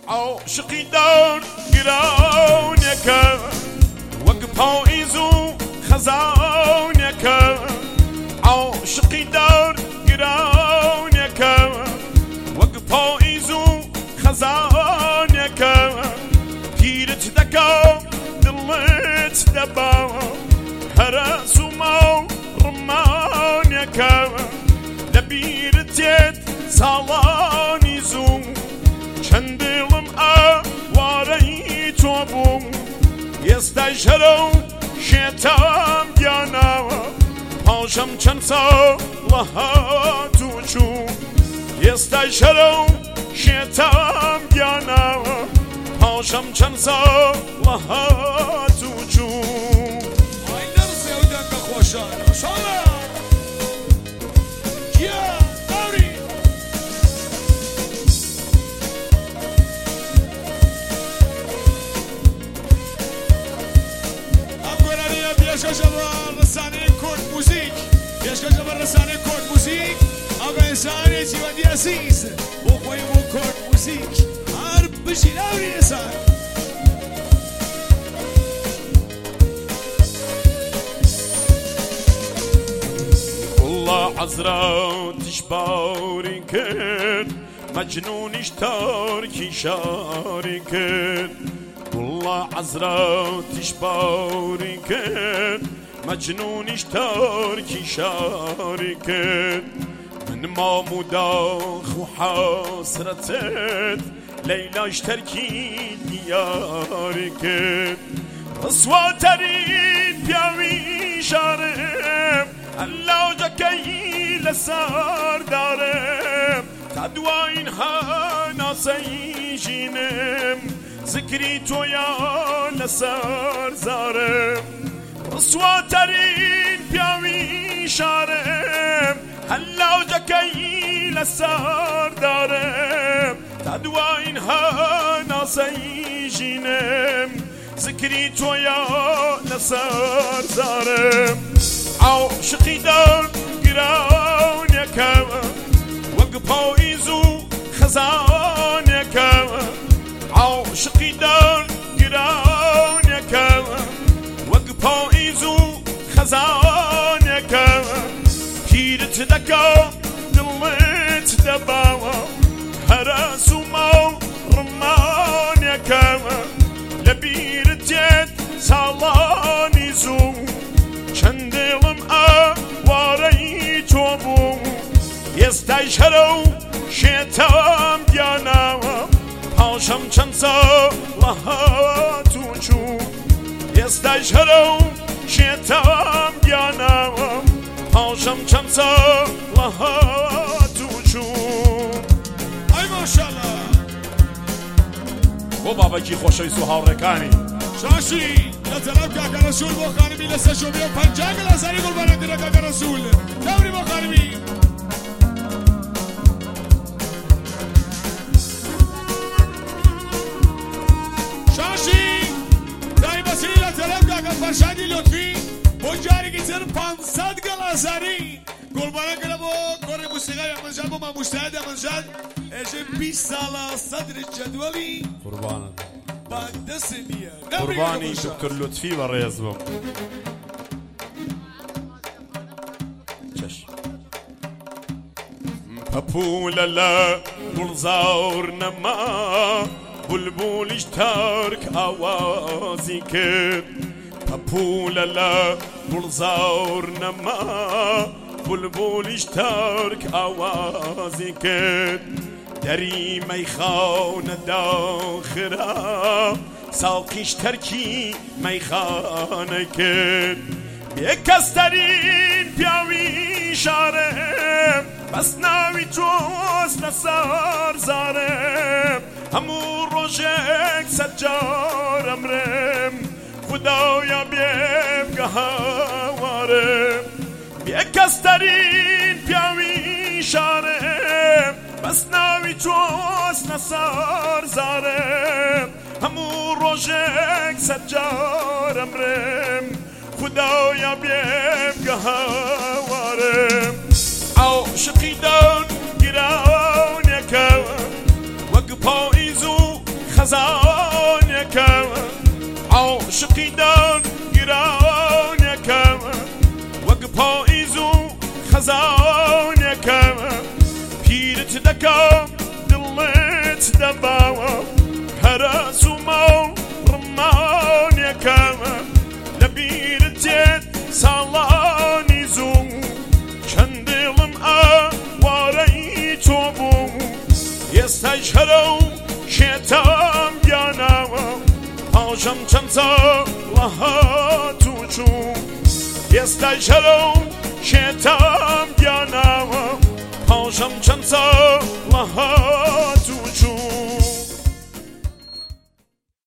عاشقی دار گرانیکە وەک پاییز و خەزانێکە عاشقی دار گرانیکە وەک پاییز و خەزانێکە پیرت دەکا دڵت دەبا هەرەس و ماو ڕمانێکە لەبیرت تێت ساڵانی زوو چەند دڵم ئاوارەی تۆ بوو ئێستای شەرە و شێتام گیاناوە پاشەم چەند ساڵە هاتوو چوو ئێستای شەرە و شێتام گیاناوە پاشەم چەند ساڵە هاتوو چوو ئای دەرسێ و دەنگە خۆشان خۆشاڵە گیا داوری پێشکەشە بە ڕسانەی کورد موزیک پێشکەشە بە ڕسانەی کورد موزیک ئەمە ئێسانێکی وەندی ئەسیز بۆ خۆی بۆ کورد موزیک هەر بژی ناوری ئێسان والله عەزراتش باوری کرد مەجنونیش تارکی شاری کرد والله عەزراتش باوری کرد مەجنونیش تارکی شاری کرد من مام و داغ و حەسرەتت لەیلاش تەرکی دیاری کرد ڕسواتەرین پیاوی شارم ئەلاوجەکەی لەسەر دارم تا دوایین هەناسەی ژینم ذکری تۆیە لەسەر زارم ڕسواتەرین پیاوی شارم هەلاوجەکەی لەسەر دارم تا دوایین هەناسەی ژینم ذکری تۆیە لەسەر زارم عاشقی دار گرانیەکە وەک پاییز و خەزانێکە عاشقی دار گرانیەکە وەک پاییز و خەزانێکە پیرت دەکا دڵت دەباوە هەرەس و ماو ڕمانێکە لەبیرت تێت ساڵانی زوو چەند دڵم ئاوارەی تۆ بوو ئێستای شەرە و شێتام گیاناوە پاشەم چەند ساڵە هاتوو چوو ئێستای شەرە و شێتام گیاناوە پاشەم چەند ساڵە هاتوو چوو ئای ماشەڵڵا بۆ بابەکی خۆشەویست و هاوڕێکانی شاشی لە جەناب کاکە ڕەسوول بۆ خانمی لە سە شۆبێ و پەنجا گەلاسانی گوڵبەرەندە کاکە ڕەسوول داوری بۆ خانمی فەرشادی لۆتفی بۆ جارێکی تر 500 گەڵازاری گوڵبەرەنگە لە بۆ کۆڕی موسیقای ئەمەنجاد بۆ مامۆستایەتی ئەمەنجاد ئێژێ 20 ساڵە سەدری جەدوەلی قوربانت با دەسێ نییە قوربانی دکتۆر لۆتفی بەڕێز بم پەپوولە لە گوڵزار نەما بولبولیش تارک ئاوازی کرد پەپوولە لە گوڵزار نەما بولبولیش تارک ئاوازی کرد دەری مەیخانە داخرا ساڵقیش تەرکی مەیخانە کرد بێکەستەرین پیاوی شارم بەس ناوی تۆز لەسەر زارم هەموو ڕۆژێک سەد جار ئەمرم خودایا بێبگە هاوارم بێکەستەرین پیاوی شارم بەس ناوی تۆز لەسەر زارم هەموو ڕۆژێک سەد جار ئەمرم خودایا بێبگە هاوارم عاشقی دار گرانیەکە وەک پاییز و خەزانەکە عاشقی دان گرانەکە وەک پاییز و خەزانەکە پیرت دەکەم دڵت دەباوە هەرەس و ماڵ ڕمانەکە لە بیرت تێت ساڵانی زوو چەند دڵم ئاوارەی تۆ بوو ئێستاش هەرە و شێتام گیاناوە پاژەم چەند ساڵە هاتوو چوو ئێستاش هەرە و شێتام گیاناوە پاژەم چەند ساڵە